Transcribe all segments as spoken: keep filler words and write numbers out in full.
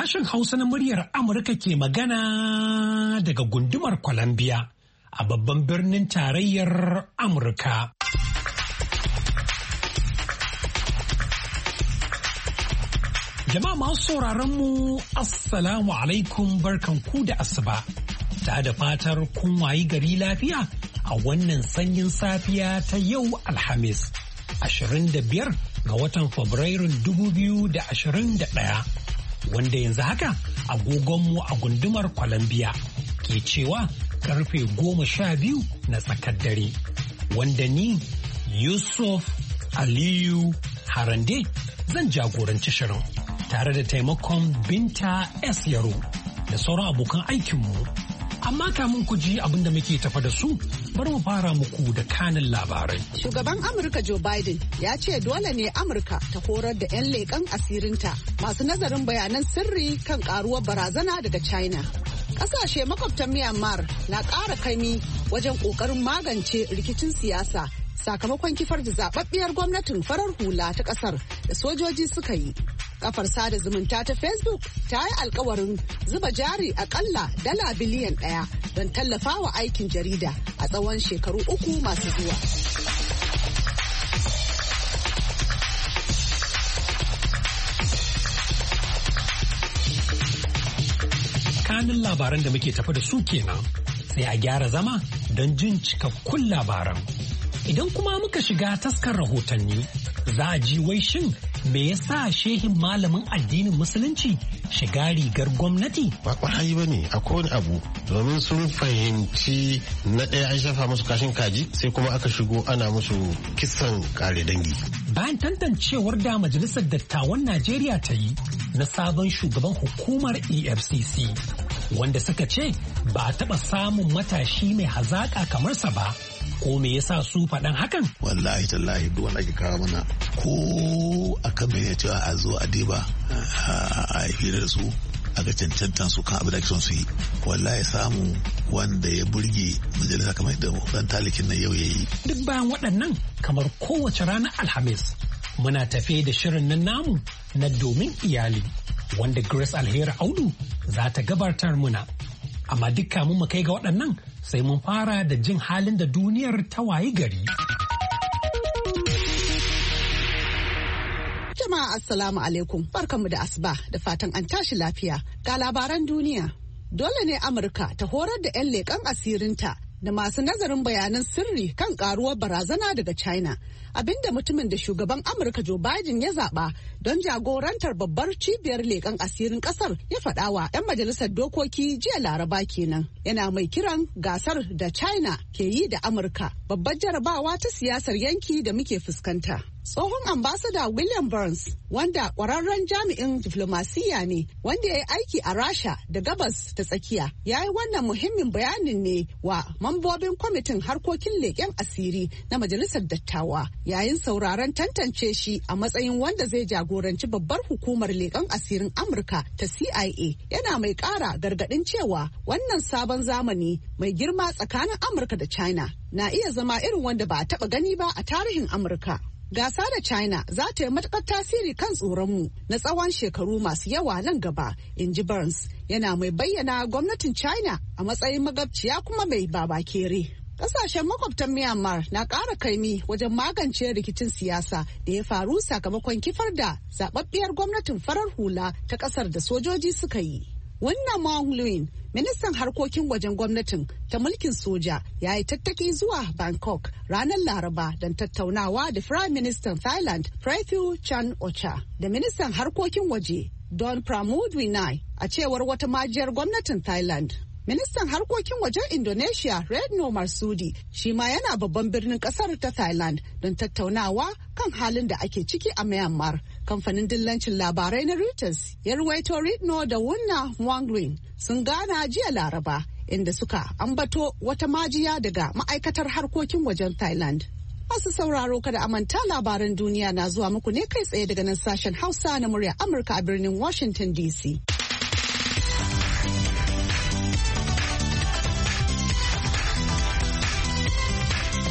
Sashen Hausa na muryar Amurka ke magana daga gundumar Columbia a babban birnin tarayyar Amurka. Jama'a masu sauraron mu Assalamu alaikum barkanku da asuba. Ta da fatar kun wayi gari lafiya a wannan sanyin safiya ta yau Alhamis, ashirin da biyar ga watan Fabrairun dubu biyu da ashirin da ɗaya. Wanda yanzu haka agogonmu a gundumar Columbia ke cewa karfe goma sha biyu na tsakar dare. Wanda ni Yusuf Aliyu Harande zan jagoranci shirin tare da taimakon Binta S. Yaro da sauran abokan aikinmu. Amma kamun ku ji abin da muke tafa da su, bari mu fara muku da kanin labarai. Shugaban Amurka Joe Biden ya ce dole ne Amurka ta horar da 'yan leƙen asirinta masu nazarin bayanan sirri kan karuwar barazana daga China. Ƙasashe makwabtan Myanmar na ƙara kaimi wajen ƙoƙarin magance rikicin siyasa sakamakon kifar da zababbiyar gwamnatin farar hula ta ƙasar da sojoji suka yi. Kafar sada zumunta ta Facebook ta yi alkawarin zuba jari akalla dala biliyan ɗaya don tallafawa aikin jarida a tsawon shekaru uku masu zuwa. Kanin labaran da muke tafi da su kenan, sai a gyara zama don jin cikakkun labaran. Idan kuma muka shiga taskar rahotanni, za a ji wai shin me yasa shehin malamin addinin musulunci shiga rigar gwamnati? Ba kwarai ba ne, akwai wani abu domin sun fahimci na ɗaya an shafa musu kashin kaji sai kuma aka shigo ana musu kisan kare dangi. Bayan tantancewar da Majalisar Dattawan Najeriya ta yi na sabon shugaban hukumar E F C C, wanda suka ce ba a taɓa samun matashi mai hazaƙa kamar sa ba. Ko me yasa su faɗan hakan? Wallahi tallahi duk wanda ake kawo mana ko akan me ya cewa a zo a diba a yi da su a ga cancantan su kan abu da ake son su yi. Wallahi samu wanda ya burge majalisa kamar yadda dan talikin nan yau ya yi. Duk bayan waɗannan kamar kowace ranar Alhamis muna tafe da shirin nan namu na domin iyali wanda Grace Alheri Audu za ta gabatar muna. Amma dukka mu kai ga waɗannan sai mun fara da jin halin da duniyar ta wayi gari. Jama'a assalamu alaikum, barkanmu da asuba da fatan an tashi lafiya. Ga labaran duniya. Dole ne Amurka ta horar da 'yan leƙen asirinta da masu nazarin bayanan sirri kan karuwar barazana daga China. Abinda mutumin da shugaban Amurka Joe Biden ya zaba don jagorantar babbar cibiyar leƙen asirin ƙasar ya faɗa wa 'yan majalisar dokoki jiya Laraba kenan. Yana mai kiran gasar da China ke yi da Amurka babbar jarabawa ta siyasar yanki da muke fuskanta. Tsohon ambasada William Burns, wanda ƙwararren jami'in diflomasiyya ne wanda ya yi aiki a Rasha da Gabas ta Tsakiya, ya yi wannan muhimmin bayanin ne wa mambobin kwamitin harkokin leƙen asiri na Majalisar Dattawa yayin sauraron tantance shi a matsayin wanda zai jagoranci babbar hukumar leƙen asirin Amurka ta C I A. Yana mai ƙara gargaɗin cewa wannan sabon zamani mai girma tsakanin Amurka da China na iya zama irin wanda ba a taɓa gani ba a tarihin Amurka. Gasa da China za ta yi matuƙar tasiri kan tsoronmu na tsawon shekaru masu yawa nan gaba, in ji Burns, yana mai bayyana gwamnatin China a matsayin magabciya kuma mai babakere. Ƙasashen makwabtan Myanmar na ƙara kaimi wajen magance rikicin siyasa da ya faru sakamakon kifar da zaɓaɓɓiyar gwamnatin farar hula ta ƙasar da sojoji suka yi. Wannan Maung Luin, ministan harkokin wajen gwamnatin ta mulkin soja, ya yi tattaki zuwa Bangkok ranar Laraba don tattaunawa da Prime Minister Thailand Prayutha Chan-ocha da ministan harkokin waje Don Pramudwinai, a cewar wata majiyar gwamnatin Thailand. Ministan harkokin wajen Indonesia Retno Marsudi shi ma yana babban birnin kasar ta Thailand don tattaunawa kan halin da ake ciki a Myanmar. Kamfanin dillancin labarai na Reuters ya ruwaito Retno da Wunna Wangwin sun gana jiya Laraba inda suka ambato wata majiya daga ma'aikatar harkokin wajen Thailand. Masu sauraro kada amanta labaran duniya na zuwa muku ne kai tsaye daga nan sashen Hausa na murya Amurka a birnin Washington D C.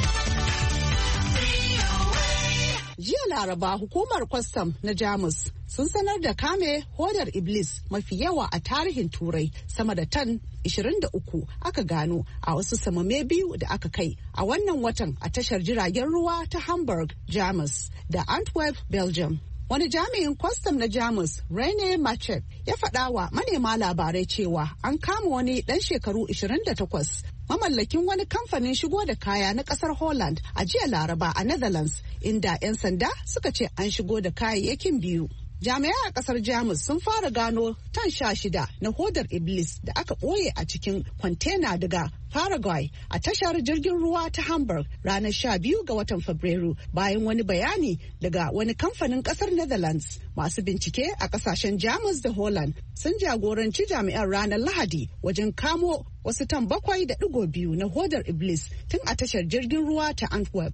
Laraba hukumar kwastam na Jamus sun sanar da kame hodar Iblis mafi yawa a tarihin Turai, sama da tan ishirin da uku aka gano a wasu samame biyu da aka kai a wannan watan a tashar jiragen ruwa ta Hamburg, Jamus da Antwerp, Belgium. Wani jami'in kwastam na Jamus, Rene Macek, ya faɗa wa manema labarai cewa an kama wani ɗan shekaru ishirin da takwas mamallakin wani kamfanin shigo da kaya na ƙasar Holland a jiya Laraba a Netherlands, inda 'yan sanda suka ce an shigo da kayayyakin biyu. Jami'ai a kasar Jamus sun fara gano tan sha shida na hodar Iblis da aka ɓoye a cikin kwantena daga Paraguay a tashar jirgin ruwa ta Hamburg ranar sha biyu ga watan Fabrairu bayan wani bayani daga wani kamfanin kasar Netherlands. Masu bincike a kasashen Jamus da Holland sun jagoranci jami'an ranar Lahadi wajen kamo wasu tan bakwai da ɗigo biyu na hodar Iblis tun a tashar jirgin ruwa ta Antwerp.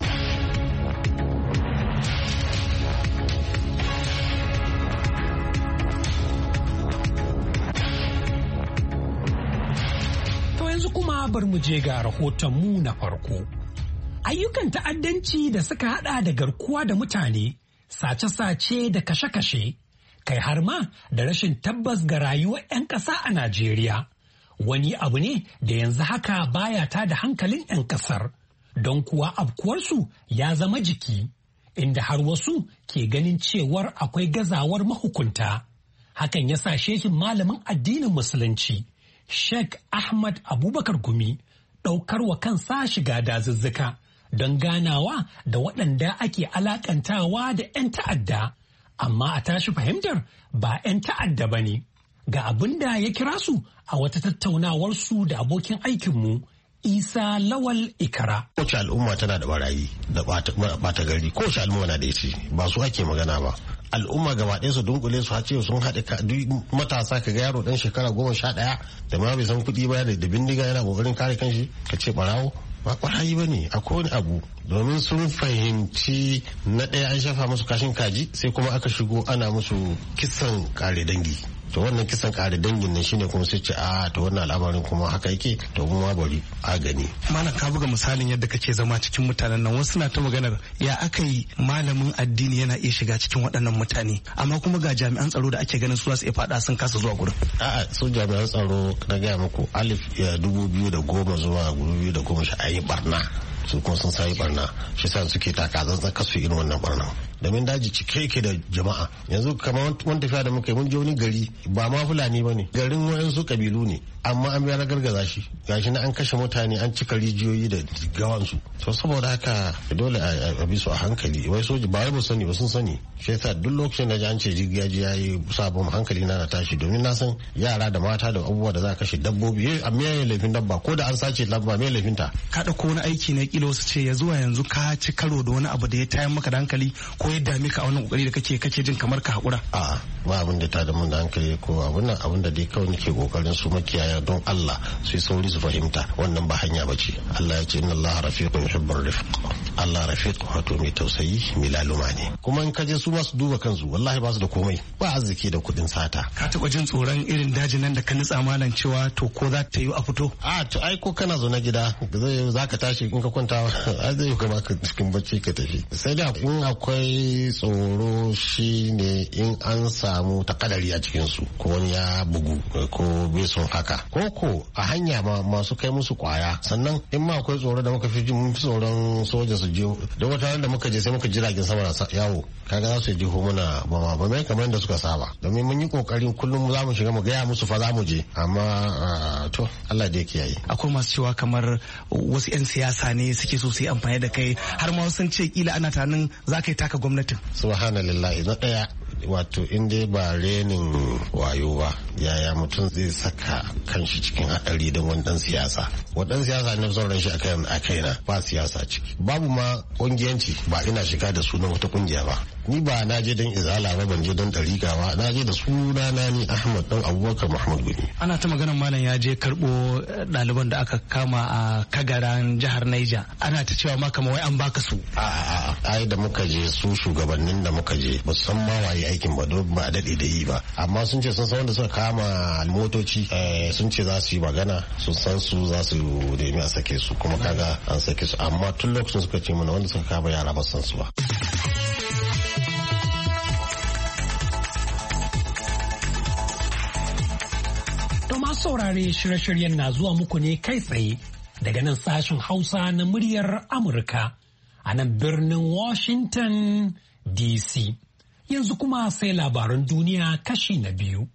Yanzu kuma bar mu je ga rahotonmu na farko. Ayyukan ta'addanci da suka hada da garkuwa da mutane, sace-sace da kashe-kashe, kai har ma da rashin tabbas ga rayuwar 'yan ƙasa a Najeriya. Wani abu ne da yanzu haka baya ta da hankalin 'yan ƙasar, don kuwa afkuwarsu ya zama jiki, inda har wasu ke ganin cewar akwai gazawar mahukunta. Hakan ya sa shehin malamin addinin Musulunci, Sheikh Ahmad Abubakar Gumi, ɗaukar wa kansa shiga dazuzzuka don ganawa da waɗanda ake alakantawa da 'yan ta'adda, amma a tashi fahimtar ba 'yan ta'adda ba ne. Ga abin da ya kira su a wata tattaunawarsu da abokin aikinmu Isa Lawal Ikara. Kowace al'umma tana da barayi da ɓata gari, kowace al'umma na da yace ba su ake magana ba. Al'umma gaba ɗaya su dunkule su hace sun haɗe matasa ka ga yaro ɗan shekara goma sha ɗaya da ma bai san kuɗi ba da bindiga yana ƙoƙarin kare kanshi ka ce ɓarawo ba ɓarayi ba ne. Akwai wani abu domin sun fahimci na ɗaya an shafa musu kashin kaji sai kuma aka shigo ana musu kisan kare dangi. To wannan kisan kare dangin nan shine kuma sai ce a to wannan al'amarin kuma haka yake to kuma bari a gani. Malam ka buga misalin yadda kake zama cikin mutanen nan, wasu na ta maganar ya aka yi malamin addini yana iya shiga cikin waɗannan mutane amma kuma ga jami'an tsaro da ake ganin su za su iya faɗa sun kasa zuwa gurin. A'a su jami'an tsaro na gaya muku alif ya dubu biyu da goma zuwa dubu biyu da goma sha ayi barna su kuma sun sayi barna shi sa suke taka zanzan kasu irin wannan barnan. Domin daji cike yake da jama'a yanzu kamar wani tafiya da muka yi mun je wani gari ba ma fulani ba ne garin wayansu kabilu ne amma an biya na gargaza shi gashi na an kashe mutane an cika rijiyoyi da gawansu to saboda haka dole a bi su a hankali wai soji ba wai ba sani ba sun sani shi yasa duk lokacin da an ce jirgi ya yi sabon hankali na na tashi domin na san yara da mata da abubuwa da za a kashe dabbobi a me laifin dabba ko da an sace dabba me laifin ta ka dauko wani aiki ne kila wasu ce ya zuwa yanzu ka ci karo da wani abu da ya tayar maka da hankali ko ya dame ka a wannan kokari da kake kake jin kamar ka hakura a ba abin da ta da mun da hankali ko abin nan abin da dai kawai nake kokarin su makiyaya don Allah su yi sauri su fahimta wannan ba hanya bace Allah ya ce inna Allah rafiqun yuhibbur rifq Allah rafiq wato mai tausayi mai laluma ne kuma in ka je su ma su duba kansu wallahi ba su da komai ba arziki da kudin sata ka taba jin tsoron irin dajin nan da ka nutsa malan cewa to ko za ta yi a fito a to ai ko kana zo na gida za ka tashi in ka kwanta ai zai ka baka cikin bacci ka tafi sai da in akwai tsoro shine in an samu takadari a cikin su ko wani ya bugu ko bai son haka ko ko a hanya ma masu kai musu kwaya sannan in ma akwai tsoro da muka fi jin mun fi tsoron soja su je da wata da muka je sai muka jiragen sama na yawo kaga za su je ho muna ba ma ba mai kamar da suka saba domin mun yi kokarin kullum za mu shiga mu gaya musu fa za mu je amma to Allah da yake yayi akwai masu cewa kamar wasu 'yan siyasa ne suke so su yi amfani da kai har ma sun ce kila ana tanin za ka yi taka gwamnatin subhanallahi na daya wato in dai ba renin wayo ba yaya mutum zai saka kanshi cikin haɗari don wani dan siyasa wadan siyasa ne son ran shi a kaina ba siyasa ciki babu ma kungiyanci ba ina shiga da sunan wata kungiya ba ni ba na je don izala ba ban je don dariƙa ba na je da sunana ni Ahmad dan Abubakar Muhammad Gumi ana ta maganar malam ya je karbo ɗaliban da aka kama a Kagaran jihar Niger ana ta cewa ma kamar wai an baka su a a ai da muka je su shugabannin da muka je ba san ma waye aikin ba don ba daɗe da yi ba amma sun ce sun san wanda suka kama motoci sun ce za su yi magana sun san su za su nemi a sake su kuma kaga an sake su amma tun lokacin suka ce mana wanda suka kama yara ba san su ba Masu saurare shirye-shiryen na zuwa muku ne kai tsaye daga nan sashen Hausa na muryar Amurka a nan birnin Washington D C. Yanzu kuma sai labaran duniya kashi na biyu.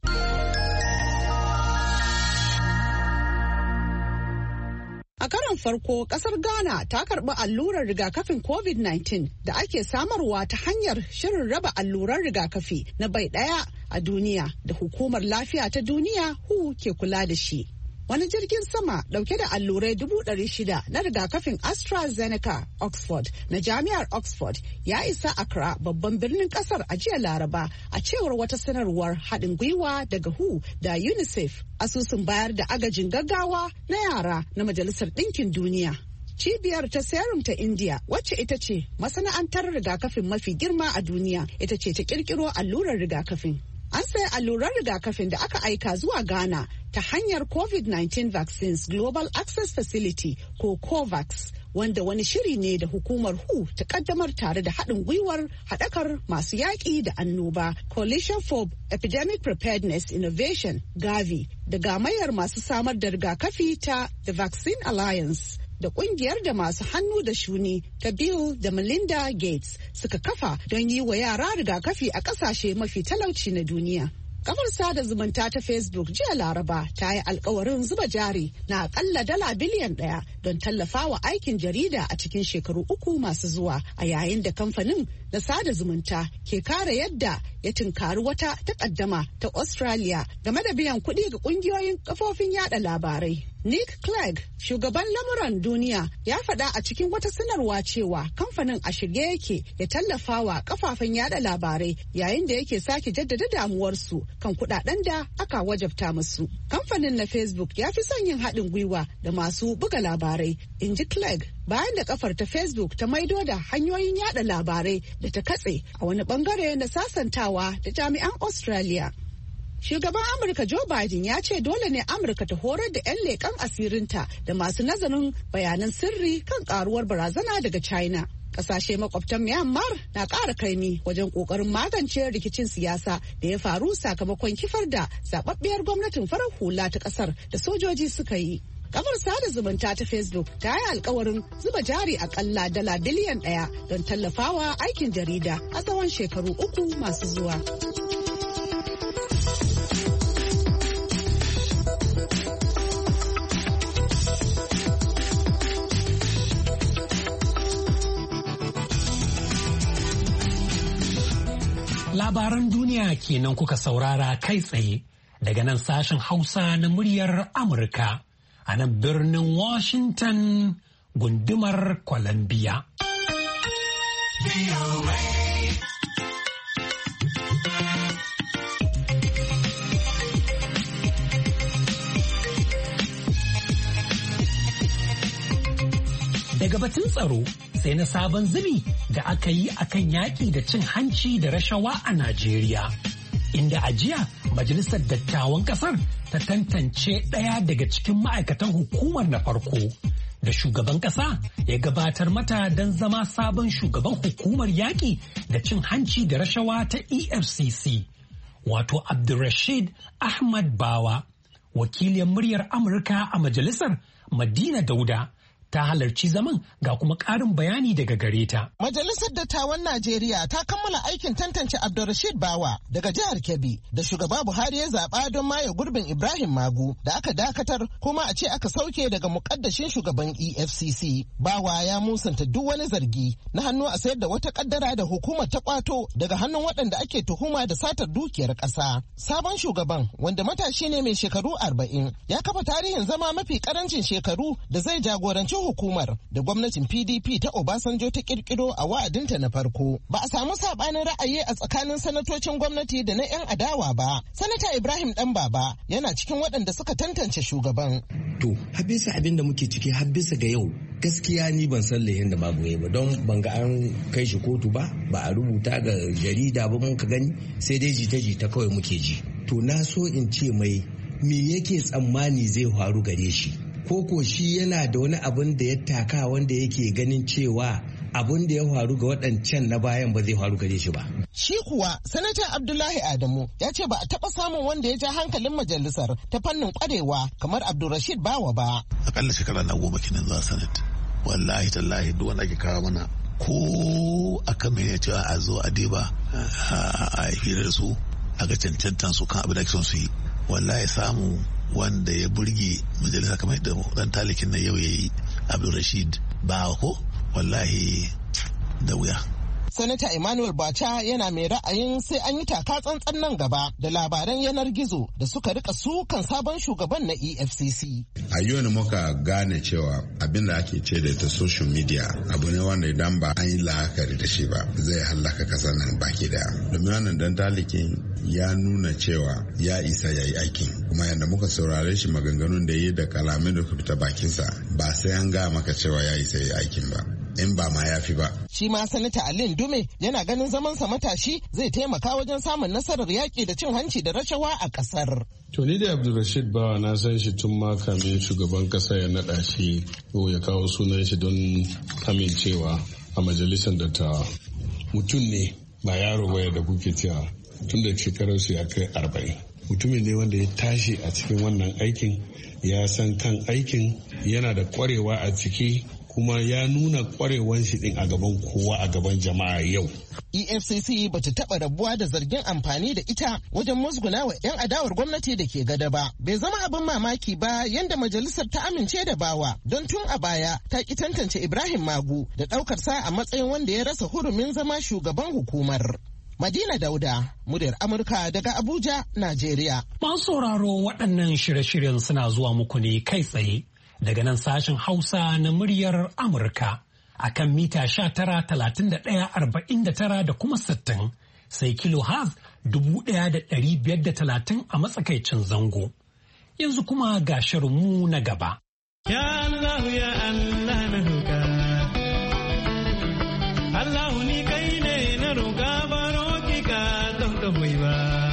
A karon farko, kasar Ghana ta karɓi allurar rigakafin covid nineteen da ake samarwa ta hanyar shirin raba alluran rigakafi na bai ɗaya a duniya da hukumar lafiya ta duniya W H O ke kula da shi. Wani jirgin sama dauke da allurai dubu ɗari shida na rigakafin AstraZeneca Oxford na jami'ar Oxford ya isa Accra babban birnin kasar a jiya Laraba a cewar wata sanarwar haɗin gwiwa daga W H O da UNICEF, asusun bayar da agajin gaggawa na yara na Majalisar Ɗinkin Duniya. Cibiyar ta Serum ta India, wacce ita ce masana'antar rigakafin mafi girma a duniya, ita ce ta kirkiro allurar rigakafin. An sayi alluran rigakafin da aka aika zuwa Ghana ta hanyar covid nineteen Vaccines Global Access Facility ko COVAX, wanda wani shiri ne da hukumar W H O ta kaddamar tare da haɗin gwiwar haɗakar masu yaƙi da annoba Coalition for Epidemic Preparedness Innovation Gavi da gamayyar masu samar da rigakafi ta The Vaccine Alliance da kungiyar da masu hannu da shuni ta Bill da Melinda Gates suka kafa don yi wa yara rigakafi a ƙasashe mafi talauci na duniya. Kafar sada zumunta ta Facebook jiya Laraba ta yi alkawarin zuba jari na akalla dala biliyan ɗaya don tallafawa aikin jarida a cikin shekaru uku masu zuwa, a yayin da kamfanin na sada zumunta ke kare yadda ya tunkari wata takaddama ta Australia game da biyan kuɗi ga ƙungiyoyin kafofin yada labarai. Nick Clegg, shugaban lamuran duniya, ya faɗa a cikin wata sanarwa cewa kamfanin a shirye yake ya tallafa wa kafafen yada labarai yayin da yake sake jaddada damuwarsu kan kuɗaɗen da aka wajabta musu. Kamfanin na Facebook ya fi son yin haɗin gwiwa da masu buga labarai, in ji Clegg, bayan da kafar ta Facebook ta maido da hanyoyin yada labarai da ta katse a wani bangare na sasantawa da jami'an Australia. Shugaban Amurka Joe Biden ya ce dole ne Amurka ta horar da 'yan leƙen asirinta da masu nazarin bayanan sirri kan karuwar barazana daga China. Kasashe makwabtan Myanmar na ƙara kaimi wajen ƙoƙarin magance rikicin siyasa da ya faru sakamakon kifar da zababbiyar gwamnatin farar hula ta ƙasar da sojoji suka yi. Kafar sada zumunta ta Facebook ta yi alkawarin zuba jari akalla dala biliyan ɗaya don tallafawa aikin jarida a tsawon shekaru uku masu zuwa. Labaran duniya kenan kuka saurara kai tsaye daga nan sashen Hausa na muryar Amurka a nan birnin Washington gundumar Columbia. Daga batun tsaro sai na sabon zubi da aka yi akan yaƙi da cin hanci da rashawa a Najeriya. Inda a jiya Majalisar Dattawan ƙasar ta tantance ɗaya daga cikin ma'aikatan hukumar na farko da shugaban ƙasa ya gabatar mata don zama sabon shugaban hukumar yaƙi da cin hanci da rashawa ta E F C C, wato Abdulrashid Ahmad Bawa. Wakiliyar muryar Amurka a majalisar Madina Dauda ta halarci zaman ga kuma ƙarin bayani daga gare ta. Majalisar Dattawan Najeriya ta kammala aikin tantance Abdulrashid Bawa daga jihar Kebbi da shugaba Buhari ya zaɓa don maye gurbin Ibrahim Magu da aka dakatar kuma a ce aka sauke daga muƙaddashin shugaban E F C C. Bawa ya musanta duk wani zargi na hannu a sayar da wata kaddara da hukumar ta kwato daga hannun waɗanda ake tuhuma da satar dukiyar ƙasa. Sabon shugaban, wanda matashi ne mai shekaru arba'in, ya kafa tarihin zama mafi ƙarancin shekaru da zai jagoranci hukumar da gwamnatin P D P ta Obasanjo ta kirkiro a wa'adinta na farko. Ba a samu sabanin ra'ayi a tsakanin sanatocin gwamnati da na 'yan adawa ba. Sanata Ibrahim Dan Baba yana cikin waɗanda suka tantance shugaban. To, har bisa abin da muke ciki har bisa ga yau gaskiya ni ban san lahin da babu yayi ba don ban ga an kai shi kotu ba, ba a rubuta ga jarida ba mun ka gani sai dai jita-jita kawai muke ji. To na so in ce mai me yake tsammani zai faru gare shi. Koko shi yana da wani abin da ya taka wanda yake ganin cewa abin da ya faru ga waɗancan na bayan ba zai faru gare shi ba. Shi kuwa Sanata Abdullahi Adamu ya ce ba a taɓa samun wanda ya ja hankalin majalisar ta fannin kwarewa kamar Abdulrashid Bawa ba. Akalla shekara na goma kenan zuwa Senate. Wallahi tallahi duk wanda ake kawo mana ko akan me ya ce a zo a diba a hira da su a ga cancantan su kan abin da son su yi. Wallahi samu wanda ya burge majalisa kamar yadda dan talikin na yau ya yi Abdulrashid Bawa ko wallahi da wuya. Sanata Emmanuel Bacha yana mai ra'ayin sai an yi taka tsantsan nan gaba da labaran yanar gizo da suka rika sukan sabon shugaban na E F C C. A yau ne muka gane cewa abin da ake ce da ta social media abu ne wanda idan ba an yi la'akari da shi ba zai hallaka kasar nan baki daya. Domin wannan dan talikin ya nuna cewa ya isa ya yi aikin, kuma yadda muka saurare shi maganganun da yi da kalamin da fita bakinsa ba sai an ga maka cewa ya isa ya yi aikin ba. In ba ma ya fi ba. Shi ma Sanata Alin Dume yana ganin zamansa matashi zai taimaka wajen samun nasarar yaƙi da cin hanci da rashawa a ƙasar. To ni da Abdulrashid Bawa na san shi tun ma kamin shugaban ƙasa ya naɗa shi ko ya kawo sunan shi don amincewa a majalisar dattawa. Mutum ne ba yaro baya da kuke cewa tun da shekararsu ya kai arba'in. Mutumin ne wanda ya tashi a cikin wannan aikin, ya san kan aikin, yana da ƙwarewa a ciki, kuma ya nuna kwarewan shi din a gaban kowa a gaban jama'a yau. E F C C bata taɓa rabuwa da zargin amfani da ita wajen musguna wa 'yan adawar gwamnati da ke gada ba. Bai zama abin mamaki ba yanda majalisar ta amince da Bawa don tun a baya ta ki tantance Ibrahim Magu da ɗaukar sa a matsayin wanda ya rasa hurumin zama shugaban hukumar. Madina Dauda, muryar Amurka daga Abuja, Najeriya. Masu sauraro waɗannan shirye-shiryen suna zuwa muku ne kai tsaye daga nan sashen Hausa na muryar Amurka a kan mita sha tara talatin da ɗaya arba'in da tara da kuma sittin sai kilo has dubu ɗaya da ɗari biyar da talatin a matsakaicin zango. Yanzu kuma ga shirinmu na gaba. Ya Allah ya Allah na roƙa. Allah ni kai ne na roƙa baro ki ka don ka ba.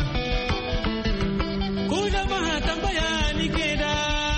Ku jama'a tambaya ni ke da.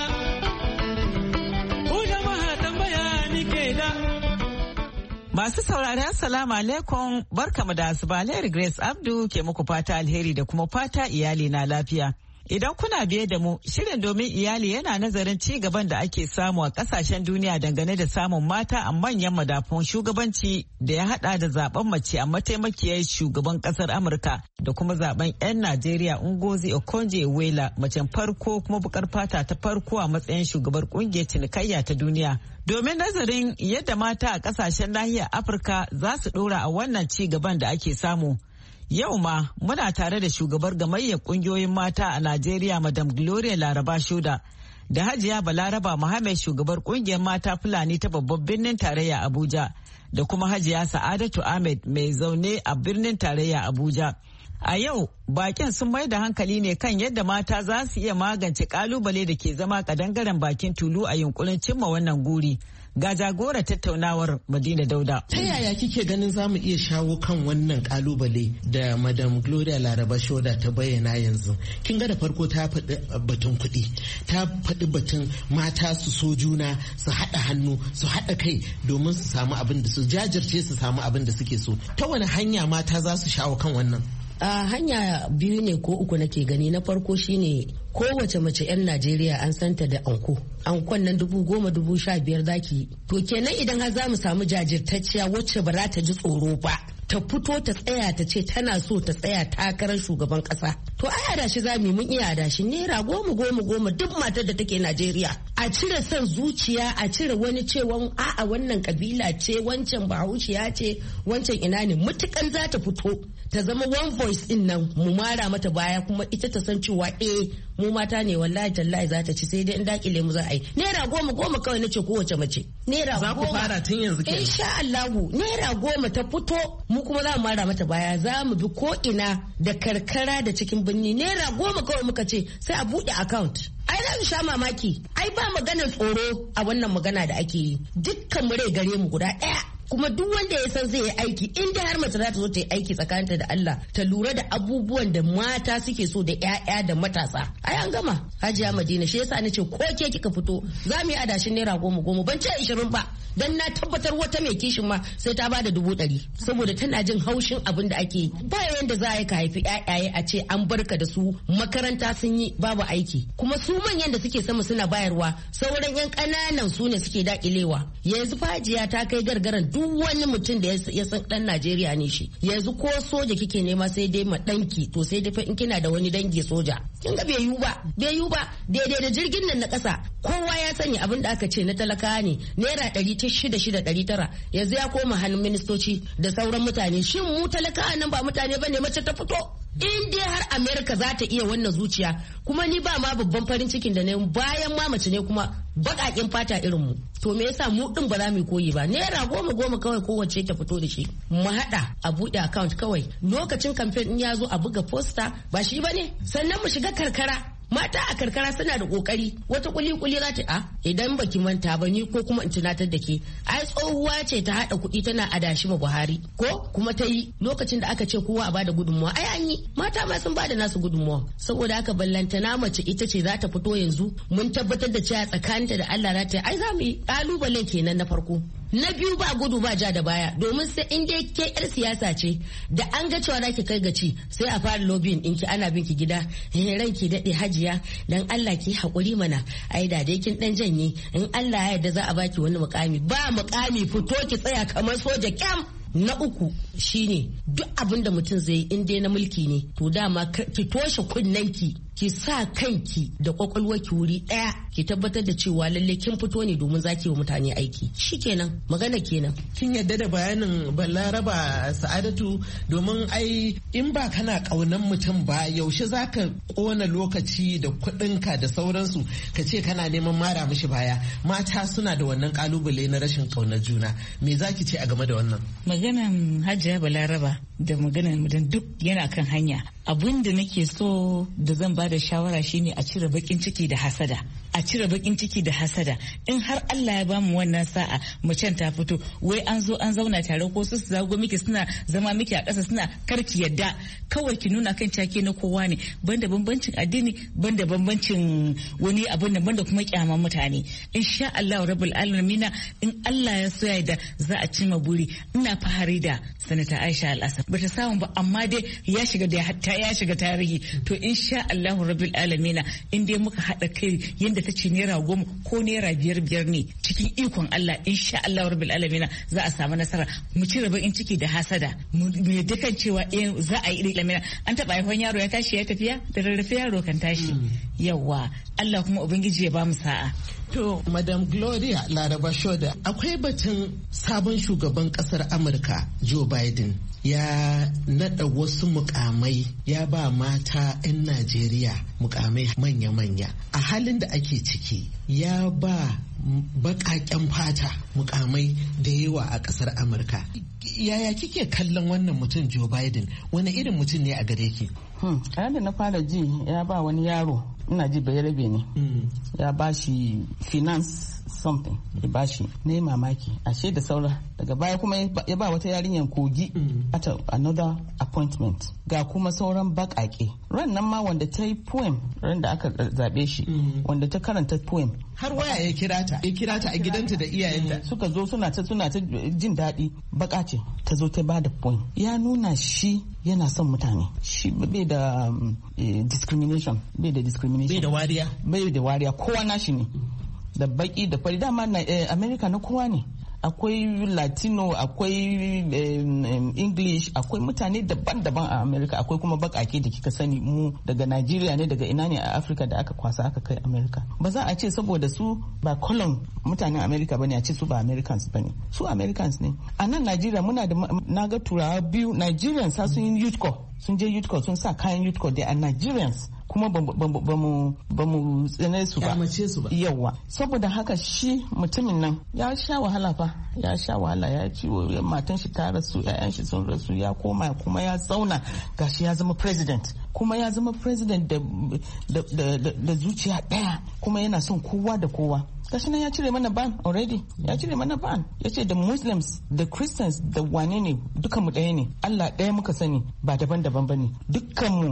Masu saurari assalamu alaikum, barkamu da asuba. Alheri Grace Abdu ke muku fata alheri da kuma fata iyali na lafiya. Idan kuna biye da mu, shirin domin iyali yana nazarin ci gaban da ake samu a kasashen duniya dangane da samun mata a manyan madafun shugabanci da ya hada da zaben mace a mataimakiyar shugaban kasar Amurka da kuma zaben 'yan Najeriya Ngozi Okonjo-Iweala, macen farko kuma bukar fata ta farko a matsayin shugabar kungiyar cinikayya ta duniya. Domin nazarin yadda mata a kasashen nahiyar Afirka za su dora a wannan ci gaban da ake samu. Yau ma muna tare da shugabar gamayyar kungiyoyin mata a Najeriya Madam Gloria Laraba Shoda da Hajiya Balaraba Muhammad shugabar kungiyar mata Fulani ta babban birnin tarayya Abuja da kuma Hajiya Sa'adatu Ahmed mai zaune a birnin tarayya Abuja. A yau bakin sun mai da hankali ne kan yadda mata za su iya magance kalubale da ke zama kadangaren bakin tulu a yunkurin cimma wannan guri. Ga jagora tattaunawar Madina Dauda. Ta yaya kike ganin za mu iya shawo kan wannan kalubale da Madam Gloria Laraba Shoda ta bayyana yanzu? Kin ga da farko ta faɗi batun kuɗi, ta faɗi batun mata su so juna, su haɗa hannu, su haɗa kai domin su samu abin da su jajirce su samu abin da suke so. Ta wani hanya mata za su shawo kan wannan? a uh, hanya biyu ne ko uku nake gani. Na farko shine kowace mace 'yan Najeriya an santa da anko ankon nan dubu goma dubu sha biyar zaki. To kenan idan har za mu samu jajirtacciya wacce ba za ta ji tsoro ba ta fito ta tsaya ta ce tana so ta tsaya takarar shugaban kasa, to ai adashi za mu mun iya adashi naira goma goma goma duk matar da take Najeriya. A cire son zuciya, a cire wani cewan a'a wannan kabila ce, wancan bahaushiya ce, wancan ina ne, mutukan za ta fito ta zama one voice din nan mu mara mata baya, kuma ita ta san cewa eh mu mata ne wallahi tallahi za ta ci, sai dai in dakile mu za a yi. Naira goma goma kawai nace kowace mace. Naira goma. Za ku fara tun yanzu kenan. Insha Allah naira goma ta fito mu kuma za mu mara mata baya, za mu bi ko ina da karkara da cikin birni. Naira goma kawai muka ce sai a buɗe account. Ai za mu sha mamaki. Ai ba maganar tsoro a wannan magana da ake yi. Dukkan mu rai gare mu guda ɗaya. kuma duk wanda ya san zai yi aiki in dai har mace za ta zo ta yi aiki tsakaninta da Allah ta lura da abubuwan da mata suke so da ƴaƴa da matasa ai an gama. Hajiya Madina shi yasa nace ko ke kika fito za mu yi adashin naira goma goma ban ce ishirin ba dan na tabbatar wata mai kishin ma sai ta bada dubu ɗari saboda tana jin haushin abin da ake yi. Ba yanda za a yi ka haifi ƴaƴaye a ce an barka da su makaranta sun yi babu aiki kuma su manyan da suke sama suna bayarwa sauran yan ƙananan su ne suke dakilewa. Yanzu fajiya ta kai gargaran duk wani mutum da ya san dan Najeriya ne shi yanzu ko soja kike nema sai dai ma danki to sai dai fa in kina da wani dangi soja kin ga bai yiwu ba bai yiwu ba daidai da jirgin nan na ƙasa kowa ya sanya abin da aka ce na talaka ne naira ɗari ta shida shida ɗari tara yanzu ya koma hannun ministoci da sauran mutane shin mu talaka nan ba mutane bane mace ta fito in dai har America za ta iya wannan zuciya kuma ni ba ma babban farin cikin da ne bayan ma mace ne kuma baƙaƙen fata irin mu to me yasa mu din ba za mu koyi ba naira goma goma kawai kowace ta fito da shi mu haɗa a buɗe account kawai lokacin campaign in ya zo a buga poster ba shi bane sannan mu shiga karkara. Mata a karkara suna da kokari wata kuli-kuli za ta a idan baki manta ba ni ko kuma in tunatar da ke ai tsohuwa ce ta hada kuɗi tana adashi ma Buhari ko kuma ta yi lokacin da aka ce kowa a bada gudunmawa ai an yi mata ma sun bada nasu gudunmawa saboda haka ballantana mace ita ce za ta fito yanzu mun tabbatar da cewa tsakaninta da Allah za ta ai za mu yi kalubalen kenan na farko. Na biyu ba gudu ba ja da baya domin sai in dai ke yar siyasa ce da an ga cewa zaki kai gaci sai a fara lobbying ɗinki ana binki gida ranki daɗe hajiya dan Allah ki haƙuri mana ai da dai kin dan janye in Allah ya yarda za a baki wani mukami ba mukami fito ki tsaya kamar soja kyam. Na uku shine duk abin da mutum zai in dai na mulki ne to dama ki toshe kunnanki ki sa kanki da kwakwalwarki wuri daya ki tabbatar da cewa lalle kin fito ne domin zaki wa mutane aiki shikenan magana kenan. Kin yadda da bayanin Balaraba Sa'adatu domin ai in ba kana kaunan mutum ba yaushe zaka kona lokaci da kuɗinka da sauransu ka ce kana neman mara mishi baya mata suna da wannan kalubale na rashin kaunar juna me zaki ce a game da wannan? Maganan Hajiya Balaraba da maganan mudan duk yana kan hanya abin da nake so da zan ba da shawara shine a cire bakin ciki da hasada a cire bakin ciki da hasada in har Allah ya bamu wannan sa'a macen ta fito wai an zo an zauna tare ko su zago miki suna zama miki a ƙasa suna karki yadda kawai ki nuna kan cake na kowa ne banda bambancin addini banda bambancin wani abin da banda kuma kyaman mutane insha Allah rabbul alamin in Allah ya so ya da za a cima buri ina fahari da sanata Aisha Al-Asad bata samu ba amma dai ya shiga da hatta ya shiga tarihi to insha Allahu rabbil alamina in dai muka hada kai yanda ta ce naira goma ko naira biyar biyar ne cikin ikon Allah insha Allahu rabbil alamina za a samu nasara mu ci rabin ciki da hasada mu yadda kan cewa eh za a yi lamina an taba haifan yaro ya tashi ya tafiya da rarrafe yaro kan tashi yawa Allah kuma ubangiji ya ba mu sa'a. To, Madam Gloria Laraba Shoda, akwai batun sabon shugaban kasar Amurka, Joe Biden, ya nada wasu mukamai ya ba mata 'yan Najeriya mukamai manya-manya. A halin da ake ciki, ya ba baƙaƙen fata mukamai da yawa a kasar Amurka. Yaya kike kallon wannan mutum Joe Biden? Wani irin mutum ne a gare ki? Hmm, da na fara ji ya ba wani yaro, ina ji bai rabe ne, ya ba shi finance something, ya ba shi ne mamaki, ashe da saura. Daga baya kuma ya ba wata yarinyar Kogi at another appointment. Ga kuma sauran baƙaƙe. Ran nan ma wanda ta yi poem, ran da aka zaɓe shi, wanda ta karanta poem. Har waya ya kira ta, ya kira ta a gidanta da iyayenta. Suka zo suna ta suna ta jin daɗi, baka ce, ta zo ta ba da poem. Ya nuna shi yana son mutane. Shi bai da um, eh, discrimination, bai da discrimination. Bai da wariya. Bai da wariya, kowa nashi ne. Da baki da fari dama na eh, America na kowa ne. Akwai Latino, akwai um, um, English, akwai mutane daban-daban a America, akwai kuma bakake da kika sani mu daga Nigeria ne, daga ina ne a Africa da aka kwasa aka kai America. Ba za a ce saboda su ba kolon mutanen America bane a ce su ba Americans bane. Su Americans ne. A nan Nigeria muna da naga turawa biyu Nigerians ha sun yi youth corps, sun je youth corps sun sa kayan youth corps, they are Nigerians. Kuma ba mu tsane su ba. Yawa. Saboda haka shi mutumin nan ya sha wahala fa, ya sha wahala, ya ciwo, matan shi ta rasu, ƴaƴan shi sun rasu, ya koma kuma ya zauna gashi ya zama president. Kuma ya zama president da, da, da, da, da zuciya ɗaya, kuma yana son kowa da kowa. gashi nan ya cire mana ban already ya cire mana ban ya ce da Muslims da Christians da wane ne dukan mu ɗaya ne Allah ɗaya muka sani ba daban-daban bane dukkan mu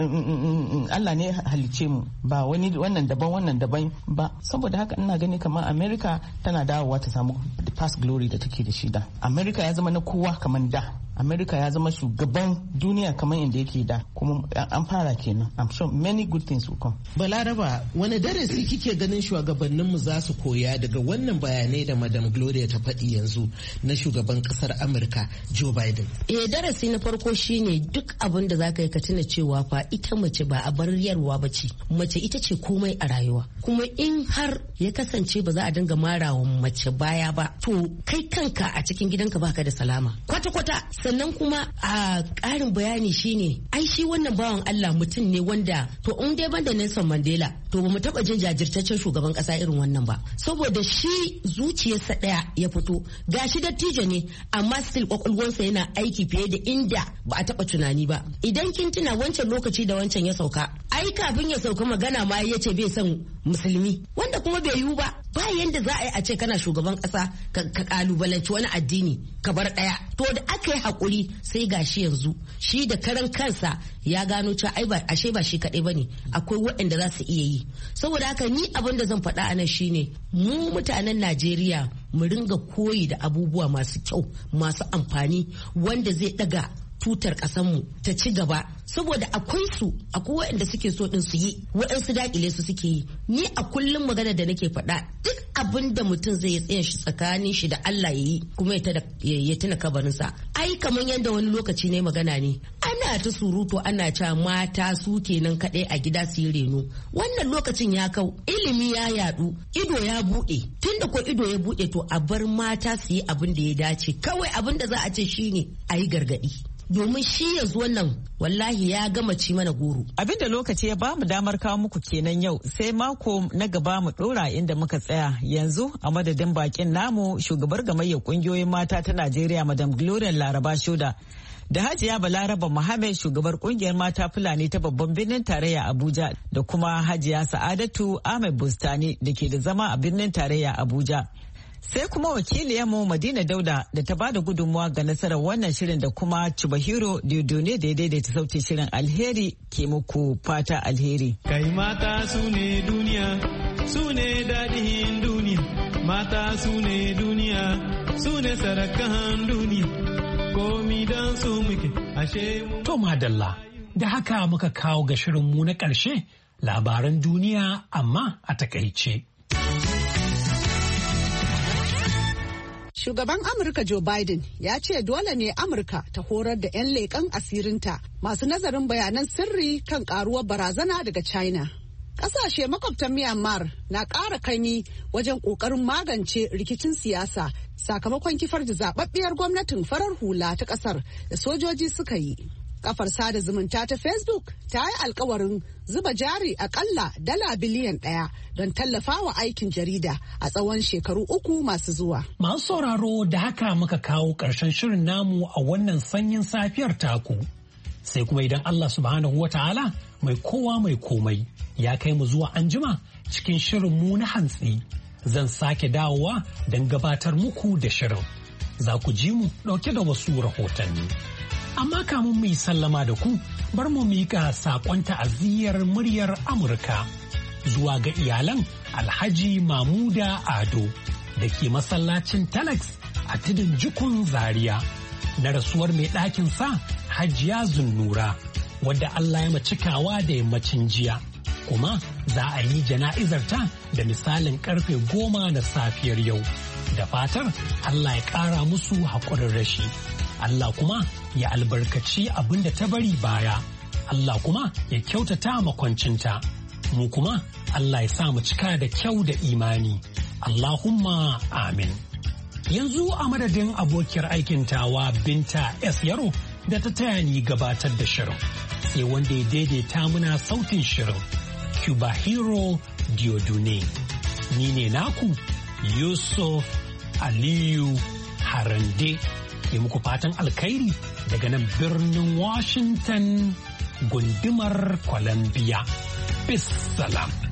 Allah ne halice mu ba wani wannan daban wannan daban ba saboda haka ina gani kamar America tana dawowa ta samu the past glory da take da shi da America ya zama na kowa kamar da America ya zama shugaban duniya kamar inda yake da kuma an fara kenan I'm sure many good things will come. Balaraba wani darasi kike ganin shugabanninmu za su koya daga wannan bayanai da Madam Gloria ta faɗi yanzu na shugaban kasar Amurka Joe Biden? Eh darasi na farko shine duk abin da zaka yi ka tuna cewa fa ita mace ba a bar yarwa ba ce mace ita ce komai a rayuwa kuma in har ya kasance ba za a dinga marawa mace baya ba to kai kanka a cikin gidanka baka da salama kwata-kwata. Sannan kuma a ƙarin bayani shine ai shi wannan bawan Allah mutum ne wanda to in dai banda Nelson Mandela to ba mu taba jin jajirtaccen shugaban kasa irin wannan ba saboda shi zuciyarsa daya ya fito gashi dattijo ne amma still kwakwalwarsa yana aiki fiye da inda ba a taba tunani ba. Idan kin tuna wancan lokaci da wancan ya sauka ai kafin ya sauka magana ma ya ce bai son musulmi wanda kuma bai yiwu ba ba yanda za a yi a ce kana shugaban kasa ka kalubalanci wani addini ka bar daya to da aka yi hakuri sai gashi yanzu shi da karan kansa ya gano cewa ai ba ashe ba shi kadai bane akwai waɗanda za su iya yi saboda haka ni abin da zan faɗa anan shine mu mutanen Najeriya mu ringa koyi da abubuwa masu kyau masu amfani wanda zai daga tutar kasanmu ta ci gaba saboda akwai su akwai waɗanda suke so din su yi waɗansu dakile su suke yi ni a kullum magana da nake faɗa duk abin da mutum zai yi tsayin shi tsakanin shi da Allah ya yi kuma ya tuna kabarinsa ai kamar yadda wani lokaci ne magana ne ana ta surutu ana cewa mata su kenan kaɗai a gida su yi reno wannan lokacin ya kau ilimi ya yadu ido ya buɗe tunda ko ido ya buɗe to a bar mata su yi abin da ya dace kawai abin da za a ce shine a yi gargaɗi domin shi yanzu wannan wallahi ya gama ci mana goro. Abinda lokaci ya ba mu damar kawo muku kenan yau sai mako na gaba mu dora inda muka tsaya yanzu a madadin bakin namu shugabar gamayyar kungiyoyin mata ta Najeriya Madam Gloria Laraba Shoda da Hajiya Balaraba Muhammad shugabar kungiyar mata Fulani ta babban birnin tarayya Abuja da kuma Hajiya Sa'adatu Ahmed Bustani da ke da zama a birnin tarayya Abuja. Sai kuma wakiliyarmu Madina Dauda da ta bada gudunmuwa ga nasarar wannan shirin da kuma Chubahiro Diodone da ya daidaita sautin shirin alheri ke muku fata alheri. Kai mata su ne duniya, su ne daɗin duniya, mata su ne duniya, su ne sarakan duniya, komi don su muke ashe mu. To madalla, da haka muka kawo ga shirinmu na ƙarshe labaran duniya amma a takaice. Shugaban Amurka Joe Biden ya ce dole ne Amurka ta horar da 'yan leƙen asirinta masu nazarin bayanan sirri kan karuwar barazana daga China. Ƙasashe makwabtan Myanmar na ƙara kaimi wajen ƙoƙarin magance rikicin siyasa sakamakon kifar da zaɓaɓɓiyar gwamnatin farar hula ta ƙasar da sojoji suka yi. Kafar sada zumunta ta Facebook ta yi alkawarin zuba jari akalla dala biliyan ɗaya don tallafawa aikin jarida a tsawon shekaru uku masu zuwa. Masu sauraro da haka muka kawo ƙarshen shirin namu a wannan sanyin safiyar taku. Sai kuma idan Allah subhanahu wa ta'ala mai kowa mai komai ya kai mu zuwa anjima cikin shirin mu na hantsi. Zan sake dawowa don gabatar muku da shirin. Za ku ji mu ɗauke da wasu rahotanni. Amma kamun mu yi sallama da ku, bar mu miƙa saƙon ta'aziyyar muryar Amurka zuwa ga iyalan Alhaji Mamuda Ado da ke masallacin Talax a tudun Jikun Zaria na rasuwar mai ɗakin sa Hajiya Zunnura wadda Allah ya macikawa da yammacin jiya. Kuma za a yi jana'izarta da misalin karfe goma na safiyar yau. Da fatar Allah ya ƙara musu haƙurin rashi. Allah kuma ya albarkaci abin da ta bari baya. Allah kuma ya kyautata makwancinta. Mu kuma Allah ya sa mu cika da kyau da imani. Allahumma amin. Yanzu a madadin abokiyar aikin tawa Binta S. Yaro da ta taya ni gabatar da shirin. Sai wanda ya daidaita muna sautin shirin. Cuba Hero Diodune. Ni ne naku Yusuf Aliyu Harande. Ke muku fatan alkhairi daga nan birnin Washington gundumar Columbia. Bis salam.